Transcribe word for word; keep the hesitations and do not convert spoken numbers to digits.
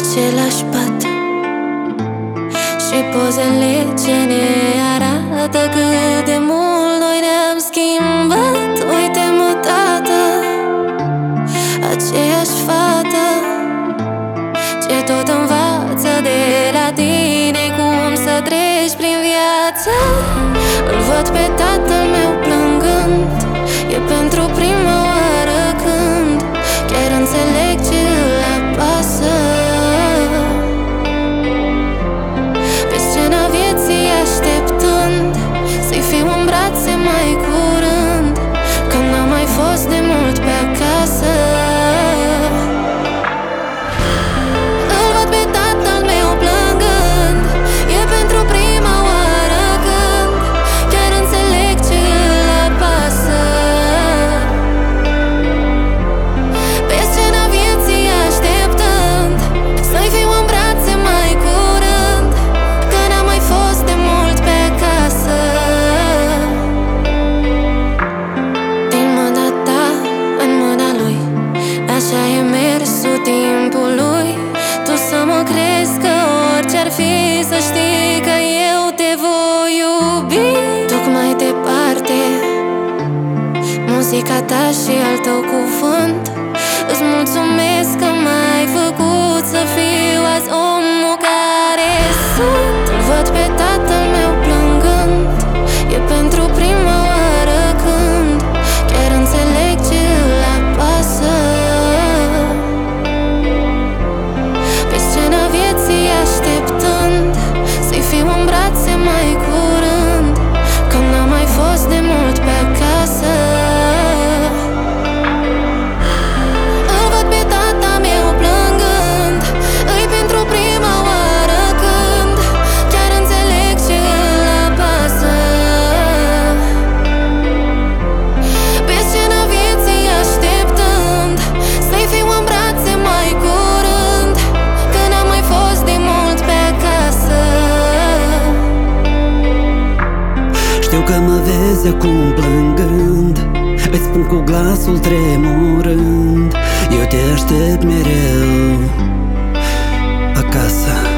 același pat și pozele ce ne arată cât de mult noi ne-am schimbat. Uite-mă, tată, aceeași fată ce tot învață de la tine cum să treci prin viață. Îl văd pe tatăl meu plângând, e pentru prima oară când chiar înțeleg ce îl apasă. Pe scena vieții așteptând să-i fiu în brațe mai curând, că n-am mai fost de mult pe acasă. Îl văd pe tatăl meu plângând, e pentru prima oară când chiar înțeleg ce îl apasă. Pe scena vieții așteptând să-i fiu în brațe mai curând, că n-am mai fost de mult pe acasă. Din mâna ta în mâna lui, așa e mersul timpului. Tu să mă crezi că orice-ar fi, să știi că eu te voi iubi. Duc mai departe muzica ta și al tău cuvânt. Îți mulțumesc că m-ai făcut să fiu azi omul care sunt. Îl văd pe tatăl meu plângând, e pentru prima oară când chiar înțeleg ce îl apasă. Pe scena vieții așteptând să-i fiu în brațe mai curând, că n-am mai fost de mult pe acasă. Îl văd pe tata meu plângând, îi pentru prima oară când chiar înțeleg ce îl apasă. Pe scena vieții așteptând să-i fiu în brațe mai curând, că n-am mai fost de mult pe acasă. Știu că mă vezi acum plângând, îți spun cu glasul tremurând, eu te aștept mereu acasă.